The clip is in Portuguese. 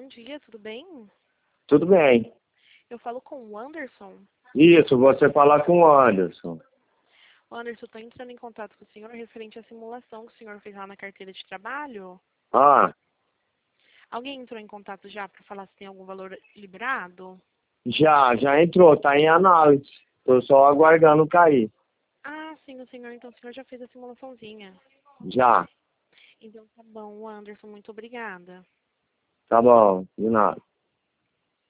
dia, tudo bem? Tudo bem. Eu falo com o Anderson. Isso, você falar com o Anderson. O Anderson, estou entrando em contato com o senhor referente à simulação que o senhor fez lá na carteira de trabalho. Ah, Alguém entrou em contato já para falar se tem algum valor liberado? já entrou, tá em análise. Tô só aguardando cair. Ah, sim, o senhor, então o senhor já fez a simulaçãozinha. Já. Então tá bom, Anderson, muito obrigada. Tá bom, de nada.